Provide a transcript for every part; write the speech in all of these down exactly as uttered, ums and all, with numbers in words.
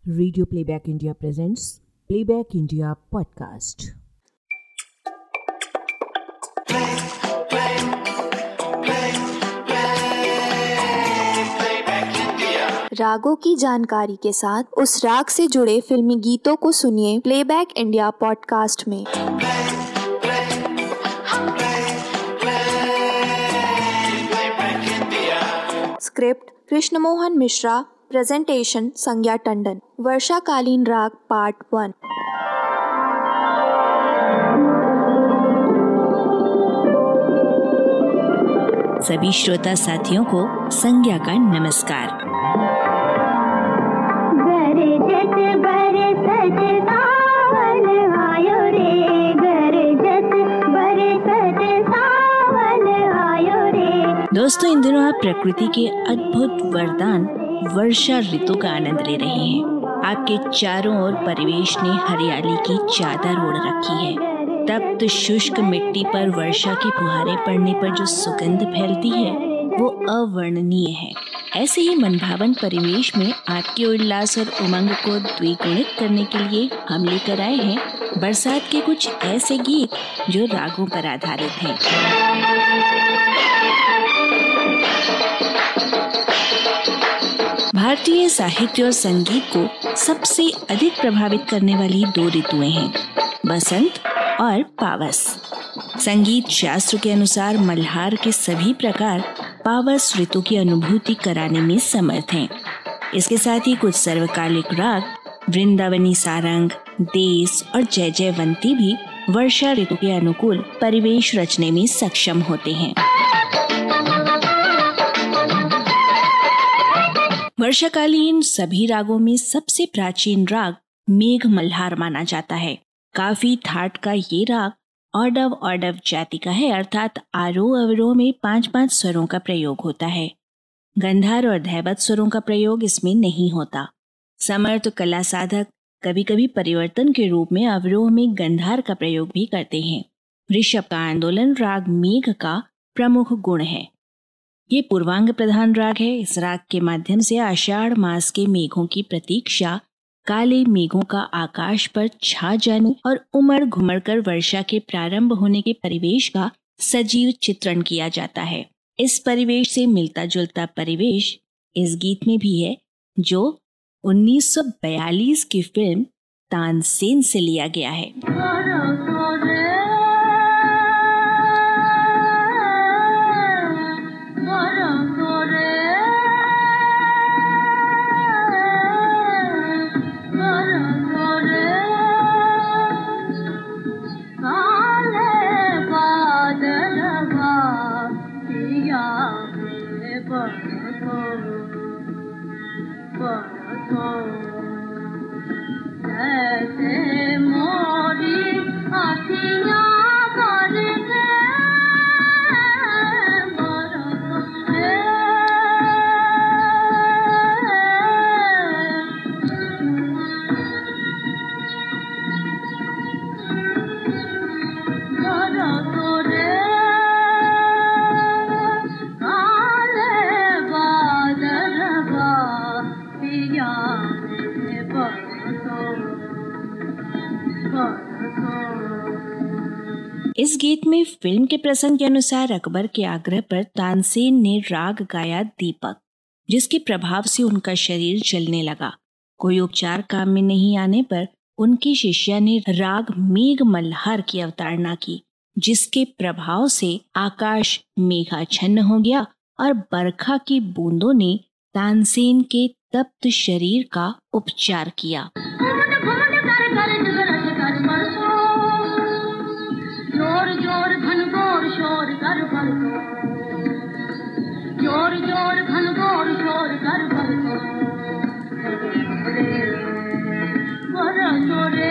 Radio Playback India presents Playback India podcast. रागों की जानकारी के साथ उस राग से जुड़े फिल्मी गीतों को सुनिए प्लेबैक इंडिया पॉडकास्ट में। Script Krishna Mohan Mishra, presentation Sangya Tandon. वर्षाकालीन राग पार्ट वन। सभी श्रोता साथियों को संज्ञा का नमस्कार। दोस्तों, इन दिनों आप प्रकृति के अद्भुत वरदान वर्षा ऋतु का आनंद ले रहे हैं। आपके चारों ओर परिवेश ने हरियाली की चादर ओढ़ रखी है। तप्त शुष्क मिट्टी पर वर्षा की फुहारें पड़ने पर जो सुगंध फैलती है वो अवर्णनीय है। ऐसे ही मनभावन परिवेश में आपके उल्लास और उमंग को द्विगुणित करने के लिए हम लेकर आए हैं बरसात के कुछ ऐसे गीत जो रागों पर आधारित हैं। भारतीय साहित्य और संगीत को सबसे अधिक प्रभावित करने वाली दो ऋतुएं हैं, बसंत और पावस। संगीत शास्त्र के अनुसार मल्हार के सभी प्रकार पावस ऋतु की अनुभूति कराने में समर्थ हैं। इसके साथ ही कुछ सर्वकालिक राग वृंदावनी सारंग, देस और जय जयवंती भी वर्षा ऋतु के अनुकूल परिवेश रचने में सक्षम होते हैं। वर्षाकालीन सभी रागों में सबसे प्राचीन राग मेघ मल्हार माना जाता है। काफी ठाट का ये राग औडव औडव जाति का है, अर्थात आरोह अवरोह में पांच पांच स्वरों का प्रयोग होता है। गंधार और धैवत स्वरों का प्रयोग इसमें नहीं होता। समर्थ कला साधक कभी कभी परिवर्तन के रूप में अवरोह में गंधार का प्रयोग भी करते हैं। ऋषभ का आंदोलन राग मेघ का प्रमुख गुण है। ये पूर्वांग प्रधान राग है। इस राग के माध्यम से आषाढ़ मास के मेघों की प्रतीक्षा, काले मेघों का आकाश पर छा जाने और उमड़ घुमड़ कर वर्षा के प्रारंभ होने के परिवेश का सजीव चित्रण किया जाता है। इस परिवेश से मिलता जुलता परिवेश इस गीत में भी है, जो उन्नीस सौ बयालीस की फिल्म तानसेन से लिया गया है। इस गीत में फिल्म के प्रसंग के अनुसार अकबर के आग्रह पर तानसेन ने राग गाया दीपक, जिसके प्रभाव से उनका शरीर चलने लगा। कोई उपचार काम में नहीं आने पर उनकी शिष्या ने राग मेघ मल्हार की अवतारणा की, जिसके प्रभाव से आकाश मेघाच्छन्न हो गया और बरखा की बूंदों ने तानसेन के तप्त शरीर का उपचार किया। जोर जोर घनघोर शोर कर भरतो, जोर जोर घनघोर शोर कर भरतो, बरसो रे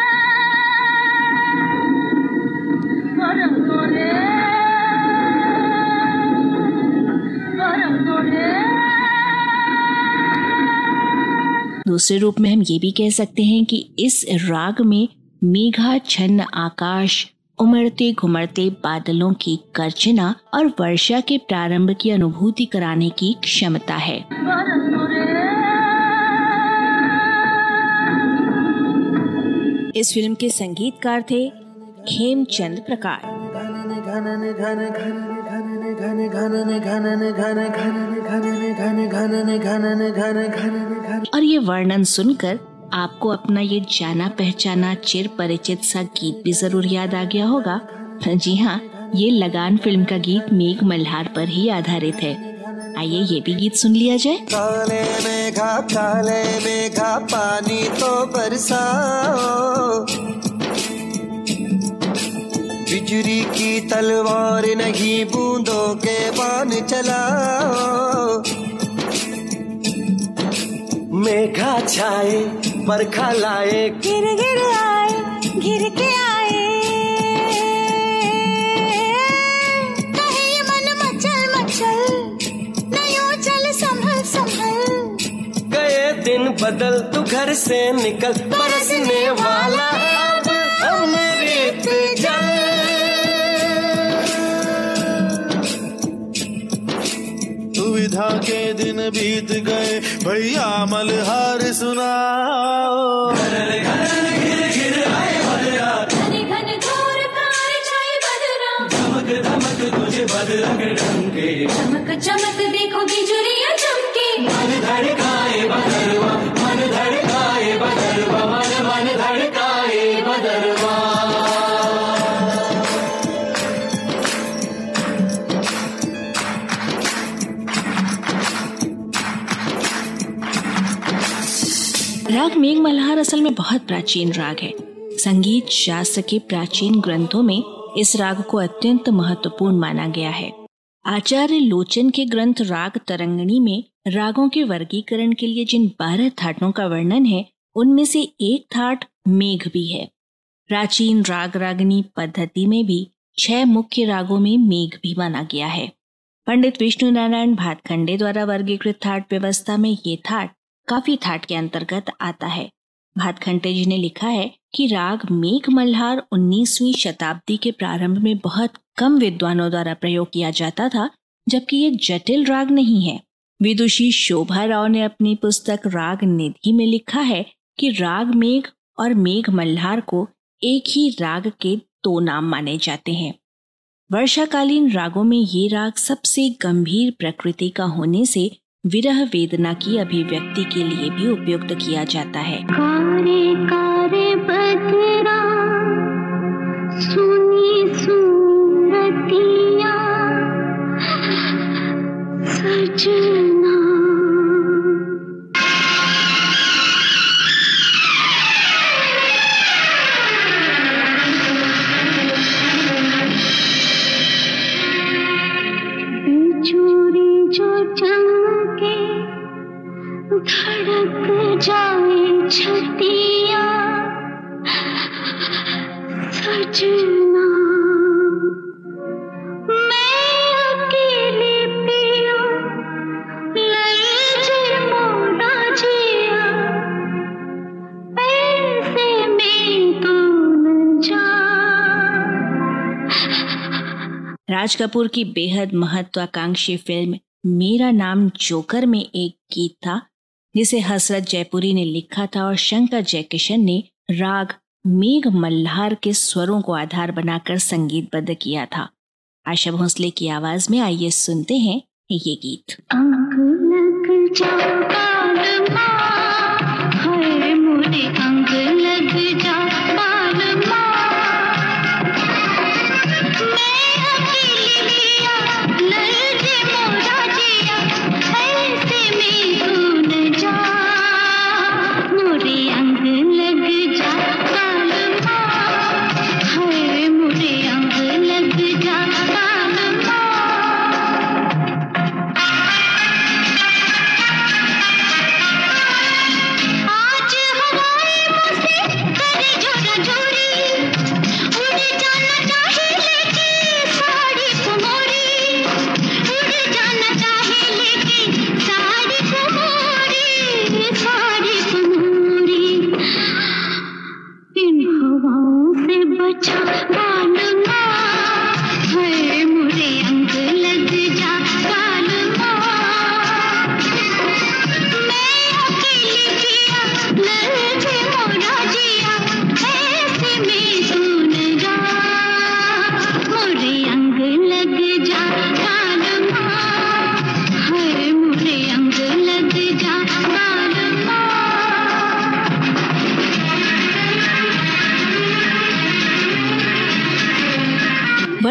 बरसो रे बरसो रे। दूसरे रूप में हम ये भी कह सकते हैं कि इस राग में मेघाच्छन्न आकाश, उमड़ते घुमड़ते बादलों की गर्जना और वर्षा के प्रारंभ की अनुभूति कराने की क्षमता है। इस फिल्म के संगीतकार थे खेमचंद प्रकाश। और ये वर्णन सुनकर आपको अपना ये जाना पहचाना चिर परिचित सा गीत भी जरूर याद आ गया होगा। जी हाँ, ये लगान फिल्म का गीत मेघ मल्हार पर ही आधारित है। आइए ये भी गीत सुन लिया जाए। काले मेघा काले मेघा पानी तो बरसाओ, बिजली की तलवार नहीं बूंदों के बाण चलाओ। मेघा छाए बरखा लाए, गिर गिर आए गिर के आए, कहीं मन मचल मचल नहीं चल संभल संभल। गए दिन बदल तू घर से निकल, बरसने वाला अब अमृत जल। दुविधा के दिन बीत गए भैया मल्हार सुनाओ। घन घन घोर कार छाए बदरा, धमक धमक तुझे बदरंग ढंके, चमक चमक देखो बिजुलियां चमके। मन धड़काए बदरवा मन धड़काए बदरवा मन मन धड़काए बदरवा। राग मेघ मल्हार असल में बहुत प्राचीन राग है। संगीत शास्त्र के प्राचीन ग्रंथों में इस राग को अत्यंत महत्वपूर्ण माना गया है। आचार्य लोचन के ग्रंथ राग तरंगिणी में रागों के वर्गीकरण के लिए जिन बारह थाटों का वर्णन है, उनमें से एक थाट मेघ भी है। प्राचीन राग रागनी पद्धति में भी छह मुख्य रागों में मेघ भी माना गया है। पंडित विष्णु नारायण भातखंडे द्वारा वर्गीकृत थाट व्यवस्था में ये थाट काफी थाट के अंतर्गत आता है। भातखंडे जी ने लिखा है कि राग मेघ मल्हार उन्नीसवीं शताब्दी के प्रारंभ में बहुत कम विद्वानों द्वारा प्रयोग किया जाता था, जबकि ये जटिल राग नहीं है। विदुषी शोभा राव ने अपनी पुस्तक राग निधि में लिखा है कि राग मेघ और मेघ मल्हार को एक ही राग के दो नाम माने जाते हैं। वर्षाकालीन रागों में ये राग सबसे गंभीर प्रकृति का होने से विरह वेदना की अभिव्यक्ति के लिए भी उपयुक्त किया जाता है। कारे कारे बदरा सुनी सूरतिया सजना। चूड़ी जो चमके धड़क जाए छतिया सजना। मैं अकेली पियो ललचे मोरा जिया, ऐसे में तू न जा। राज कपूर की बेहद महत्वाकांक्षी फिल्म मेरा नाम जोकर में एक गीत था जिसे हसरत जयपुरी ने लिखा था और शंकर जयकिशन ने राग मेघ मल्हार के स्वरों को आधार बनाकर संगीतबद्ध किया था। आशा भोसले की आवाज में आइए सुनते हैं ये गीत। अंग लग जा बालमा, हाय मोरे अंग लग जा बालमा। मैं अकेली लिया ललचे मोरा जिया, ऐसे में तू न जा। मोरे अंग लग जा बालमा, हाय मोरे अंग लग जा बालमा। आज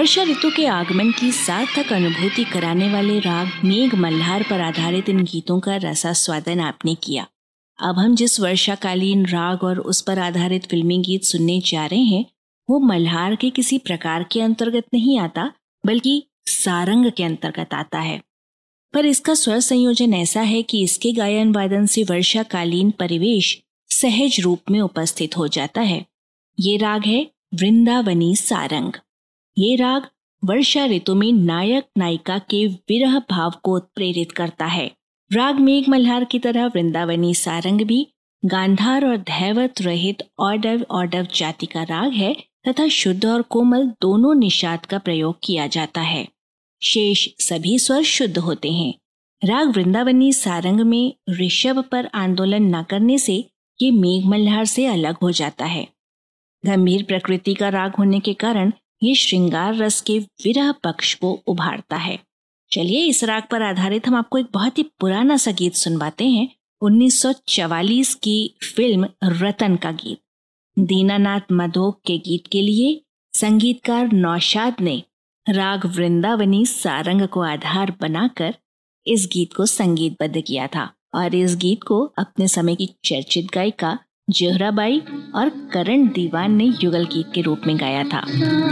वर्षा ऋतु के आगमन की सार्थक अनुभूति कराने वाले राग मेघ मल्हार पर आधारित इन गीतों का रसास्वादन आपने किया। अब हम जिस वर्षाकालीन राग और उस पर आधारित फिल्मी गीत सुनने जा रहे हैं वो मल्हार के किसी प्रकार के अंतर्गत नहीं आता, बल्कि सारंग के अंतर्गत आता है। पर इसका स्वर संयोजन ऐसा है कि इसके गायन वादन से वर्षाकालीन परिवेश सहज रूप में उपस्थित हो जाता है। ये राग है वृंदावनी सारंग। ये राग वर्षा ऋतु में नायक नायिका के विरह भाव को उत्प्रेरित करता है। राग मेघ मल्हार की तरह वृंदावनी सारंग भी गांधार और धैवत रहित औडव औडव जाति का राग है तथा शुद्ध और कोमल दोनों निषाद का प्रयोग किया जाता है। शेष सभी स्वर शुद्ध होते हैं। राग वृंदावनी सारंग में ऋषभ पर आंदोलन न करने से ये मेघ मल्हार से अलग हो जाता है। गंभीर प्रकृति का राग होने के कारण ये श्रृंगार रस के विरह पक्ष को उभारता है। चलिए इस राग पर आधारित हम आपको एक बहुत ही पुराना सा गीत सुनवाते हैं। उन्नीस सौ चवालीस की फिल्म रतन का गीत। दीनानाथ मधोक के गीत के लिए संगीतकार नौशाद ने राग वृंदावनी सारंग को आधार बनाकर इस गीत को संगीतबद्ध किया था और इस गीत को अपने समय की चर्चित गायिका जोहराबाई और करण दीवान ने युगल गीत के रूप में गाया था।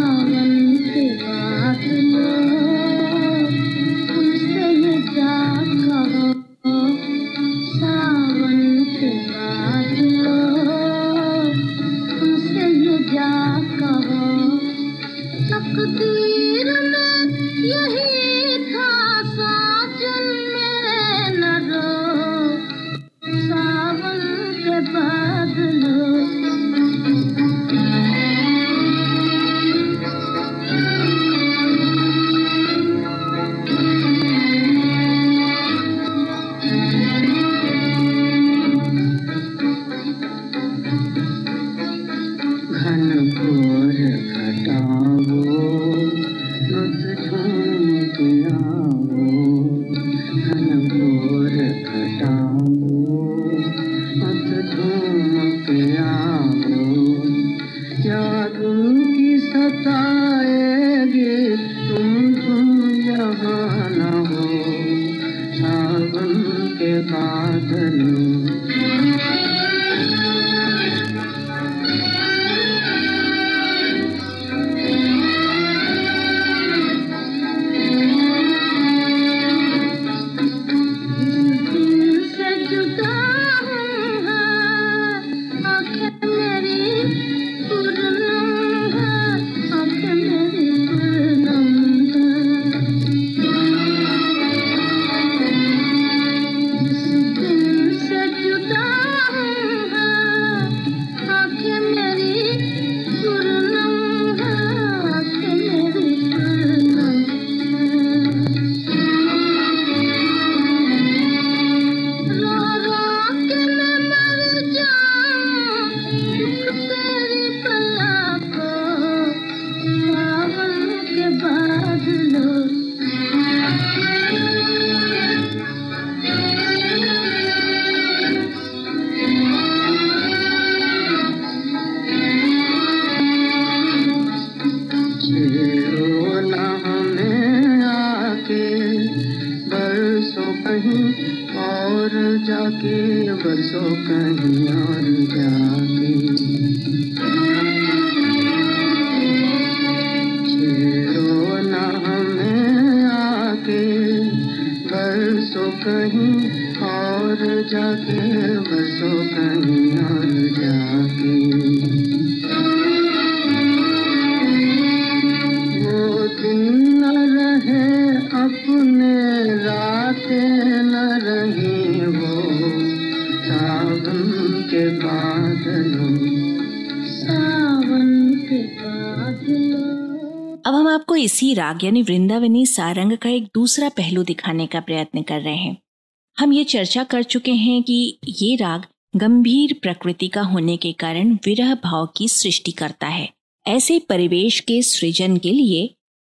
अब हम आपको इसी राग यानी वृंदावनी सारंग का एक दूसरा पहलू दिखाने का प्रयत्न कर रहे हैं। हम ये चर्चा कर चुके हैं कि ये राग गंभीर प्रकृति का होने के कारण विरह भाव की सृष्टि करता है। ऐसे परिवेश के सृजन के लिए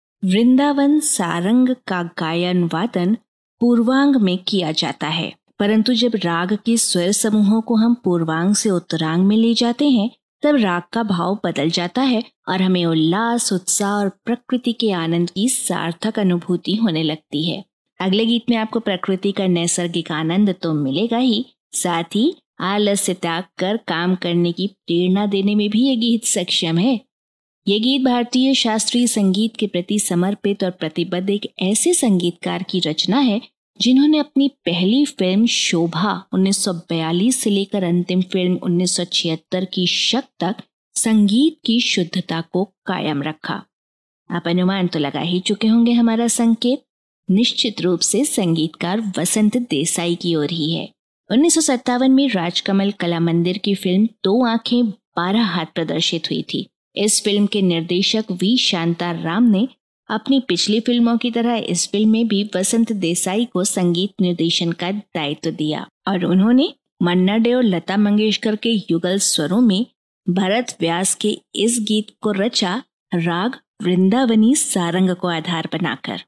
वृंदावन सारंग का गायन वादन पूर्वांग में किया जाता है, परंतु जब राग के स्वर समूहों को हम पूर्वांग से उत्तरांग में ले जाते हैं तब राग का भाव बदल जाता है और हमें उल्लास, उत्साह और प्रकृति के आनंद की सार्थक अनुभूति होने लगती है। अगले गीत में आपको प्रकृति का नैसर्गिक आनंद तो मिलेगा ही, साथ ही आलस्य त्याग कर काम करने की प्रेरणा देने में भी ये गीत सक्षम है। ये गीत भारतीय शास्त्रीय संगीत के प्रति समर्पित और प्रतिबद्ध एक ऐसे संगीतकार की रचना है जिन्होंने अपनी पहली फिल्म शोभा उन्नीस सौ बयालीस से लेकर अंतिम फिल्म उन्नीस सौ छिहत्तर की शक तक संगीत की शुद्धता को कायम रखा। आप अनुमान तो लगा ही चुके होंगे, हमारा संकेत निश्चित रूप से संगीतकार वसंत देसाई की ओर ही है। उन्नीस सौ सत्तावन में राजकमल कला मंदिर की फिल्म दो आंखें बारह हाथ प्रदर्शित हुई थी। इस फिल्म के निर्देशक वी शांतार राम ने अपनी पिछली फिल्मों की तरह इस फिल्म में भी वसंत देसाई को संगीत निर्देशन का दायित्व दिया और उन्होंने मन्ना डे और लता मंगेशकर के युगल स्वरों में भरत व्यास के इस गीत को रचा, राग वृंदावनी सारंग को आधार बनाकर।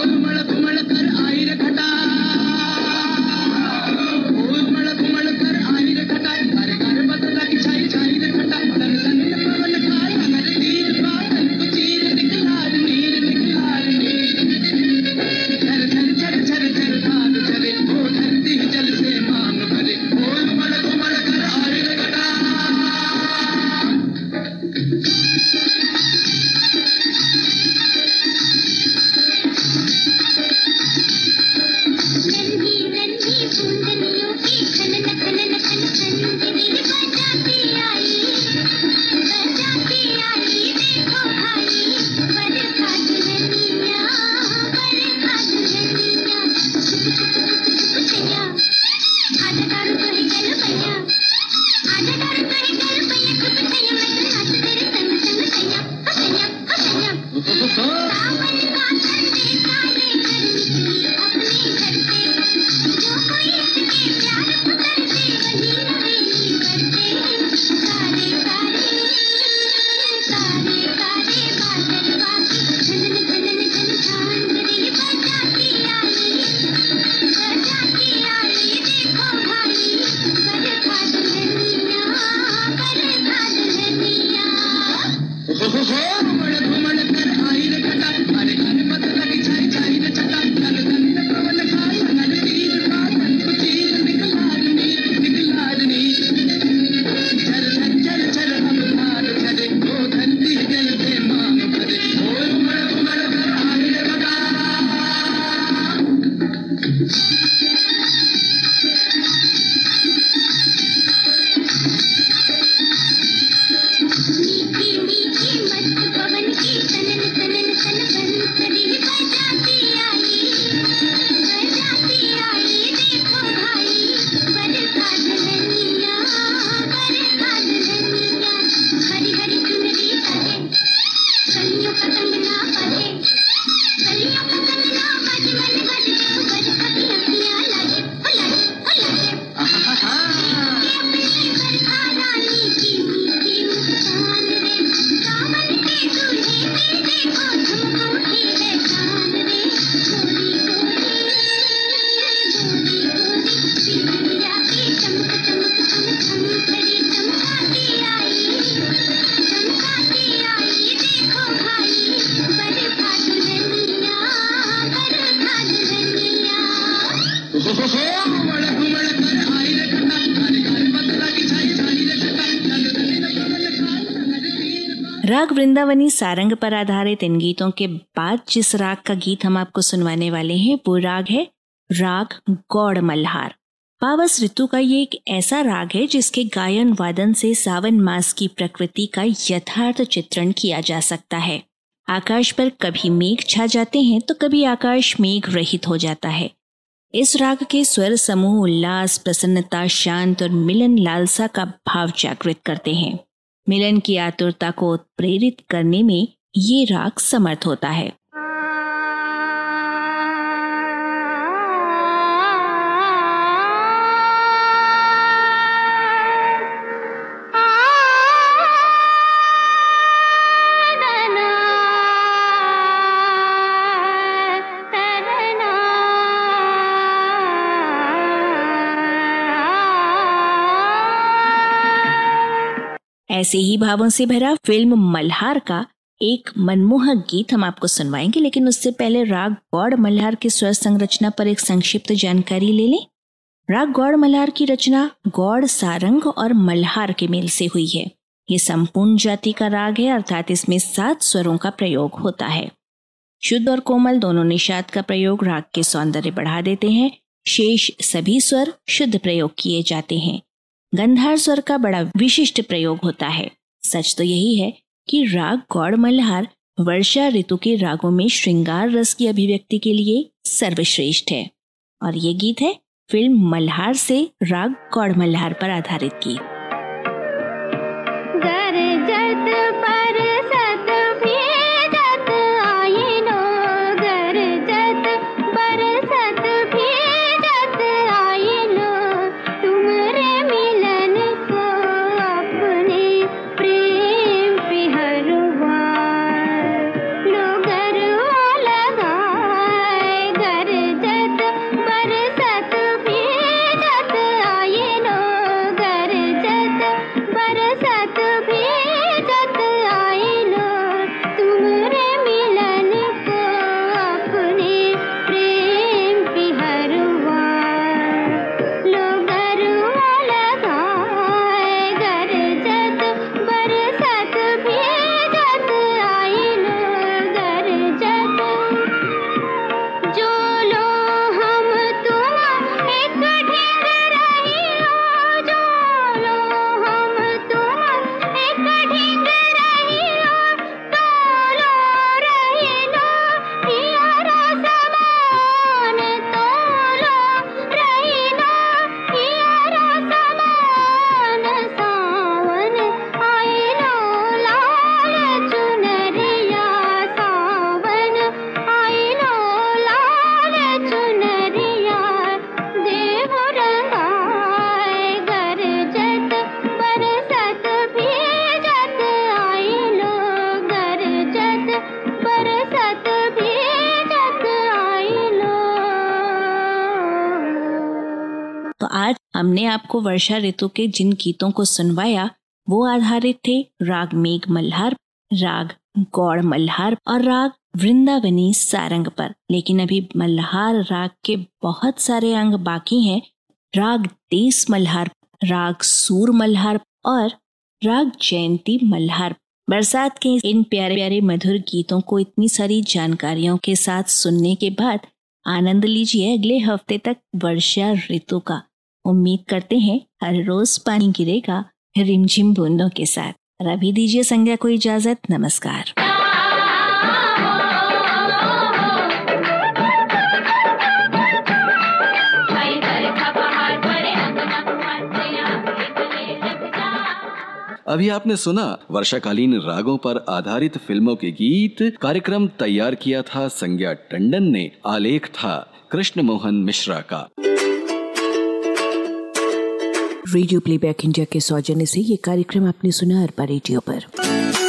राग वृंदावनी सारंग पर आधारित इन गीतों के बाद जिस राग का गीत हम आपको सुनवाने वाले हैं वो राग है राग गौड़ मल्हार। पावस ऋतु का ये एक ऐसा राग है जिसके गायन वादन से सावन मास की प्रकृति का यथार्थ चित्रण किया जा सकता है। आकाश पर कभी मेघ छा जाते हैं तो कभी आकाश मेघ रहित हो जाता है। इस राग के स्वर समूह उल्लास, प्रसन्नता, शांत और मिलन लालसा का भाव जागृत करते हैं। मिलन की आतुरता को प्रेरित करने में ये राग समर्थ होता है। ऐसे ही भावों से भरा फिल्म मल्हार का एक मनमोहक गीत हम आपको सुनवाएंगे, लेकिन उससे पहले राग गौड़ मल्हार की स्वर संरचना पर एक संक्षिप्त जानकारी ले लें। राग गौड़ मल्हार की रचना गौड़, सारंग और मल्हार के मेल से हुई है। ये संपूर्ण जाति का राग है, अर्थात इसमें सात स्वरों का प्रयोग होता है। शुद्ध और कोमल दोनों निषाद का प्रयोग राग के सौंदर्य बढ़ा देते हैं। शेष सभी स्वर शुद्ध प्रयोग किए जाते हैं। गंधार स्वर का बड़ा विशिष्ट प्रयोग होता है। सच तो यही है कि राग गौड़ मल्हार वर्षा ऋतु के रागों में श्रृंगार रस की अभिव्यक्ति के लिए सर्वश्रेष्ठ है। और ये गीत है फिल्म मल्हार से राग गौड़ मल्हार पर आधारित गीत। आज हमने आपको वर्षा ऋतु के जिन गीतों को सुनवाया वो आधारित थे राग मेघ मल्हार, राग गौड़ मल्हार और राग वृंदावनी सारंग पर। लेकिन अभी मल्हार राग के बहुत सारे अंग बाकी हैं। राग देस मल्हार, राग सूर मल्हार और राग जयंती मल्हार। बरसात के इन प्यारे प्यारे मधुर गीतों को इतनी सारी जानकारियों के साथ सुनने के बाद आनंद लीजिए अगले हफ्ते तक वर्षा ऋतु का। उम्मीद करते हैं हर रोज पानी गिरेगा रिमझिम बूंदों के साथ। और अभी दीजिए संज्ञा को इजाजत। नमस्कार। अभी आपने सुना वर्षाकालीन रागों पर आधारित फिल्मों के गीत। कार्यक्रम तैयार किया था संज्ञा टंडन ने, आलेख था कृष्ण मोहन मिश्रा का। रेडियो प्लेबैक इंडिया के सौजन्य से ये कार्यक्रम आपने सुना अरबा रेडियो पर।